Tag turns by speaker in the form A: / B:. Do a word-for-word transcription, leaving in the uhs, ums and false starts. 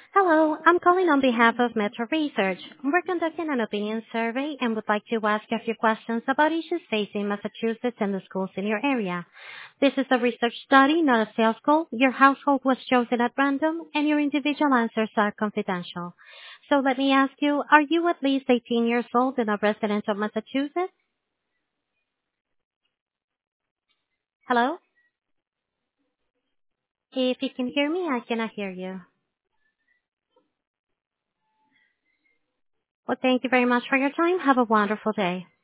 A: Hello, I'm calling on behalf of Metro Research. We're conducting an opinion survey and would like to ask a few questions about issues facing Massachusetts and the schools in your area. This is a research study, not a sales call. Your household was chosen at random and your individual answers are confidential. So let me ask you, are you at least eighteen years old and a resident of Massachusetts? Hello? If you can hear me, I cannot hear you. Well, thank you very much for your time. Have a wonderful day.